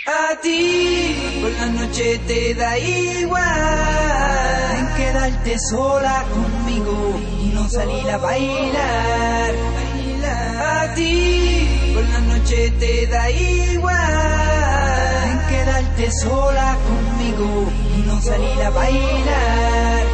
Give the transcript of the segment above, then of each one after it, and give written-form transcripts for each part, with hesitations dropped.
A ti por la noche te da igual en quedarte sola conmigo y no salir a bailar. A ti por la noche te da igual en quedarte sola conmigo y no salir a bailar.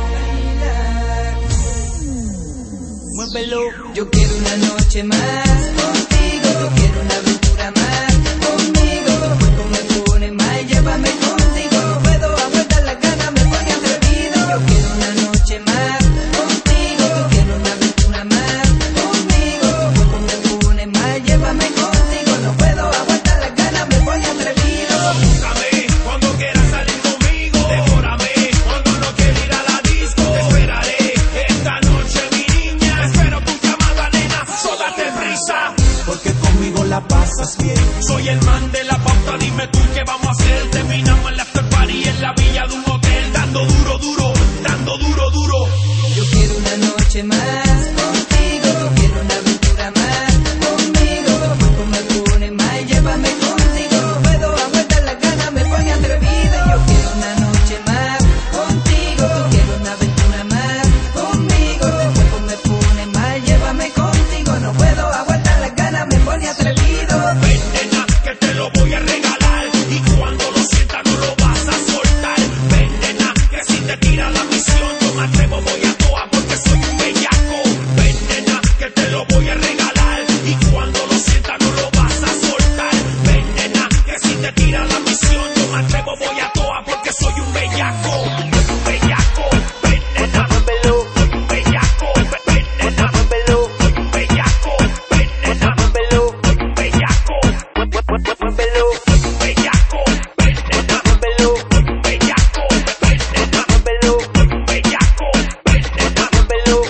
Muévelo. Yo quiero una noche más contigo, yo quiero una aventura más conmigo. Tu cuerpo me pone mal, llévame contigo. No puedo aguantar las ganas, me pone atrevido. Yo quiero una noche más contigo, yo quiero una aventura más conmigo. Tu cuerpo me pone mal, llévame contigo. No puedo aguantar las ganas, me pone atrevido. Búscame cuando quieras salir conmigo. Devórame cuando no quieras ir a la disco. Te esperaré esta noche, mi niña. Espero tu llamada, nena, date prisa, porque conmigo la pasas bien. soy el man de la pauta, dime tú qué vamos a hacer. Terminamos en la after party en la villa de un hotel, dando duro, duro, dando duro, duro. Yo quiero una noche más contigo, yo quiero una aventura más conmigo. Tu cuerpo me pone mal, llévame contigo. No puedo aguantar las ganas, me pone atrevido. Yo quiero una noche más contigo, yo quiero una aventura más conmigo. Tu cuerpo me pone mal, llévame contigo. No puedo aguantar las ganas, me pone atrevido. Ven, nena, que te lo voy a regalar, y cuando lo sientas no lo vas a soltar. Ven, nena, que si te tira la misión yo me atrevo, voy a toa porque soy un bellaco. Ven, nena, que te lo voy a regalar, y cuando lo sientas no lo vas a soltar. Ven, nena, que si te tira la misión yo me atrevo, voy a toa porque soy un bellaco. Soy un bellaco. Ven, nena, soy un bellaco. Ven, nena, soy un bellaco. Ven, nena, soy un bellaco. Soy un bellaco. Ven, nena, soy un bellaco. Ven, nena, soy un bellaco. Ven, nena, soy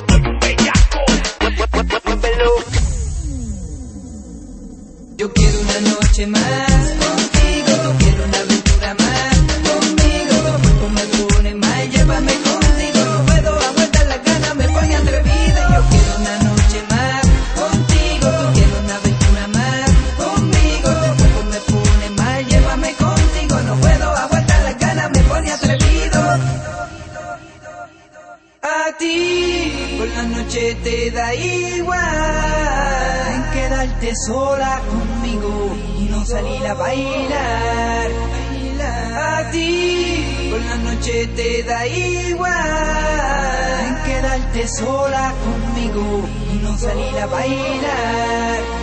un bellaco. Yo quiero una noche más contigo, yo quiero una aventura más conmigo. Tu cuerpo me pone mal, llévame contigo. No puedo aguantar las ganas, me pone atrevido. Yo quiero una noche más contigo, yo quiero una aventura más conmigo. Tu cuerpo me pone mal, llévame contigo. No puedo aguantar las ganas, me pone atrevido. A ti por la noche te da igual en quedarte sola conmigo y no salir a bailar. A ti por la noche te da igual en quedarte sola conmigo y no salir a bailar.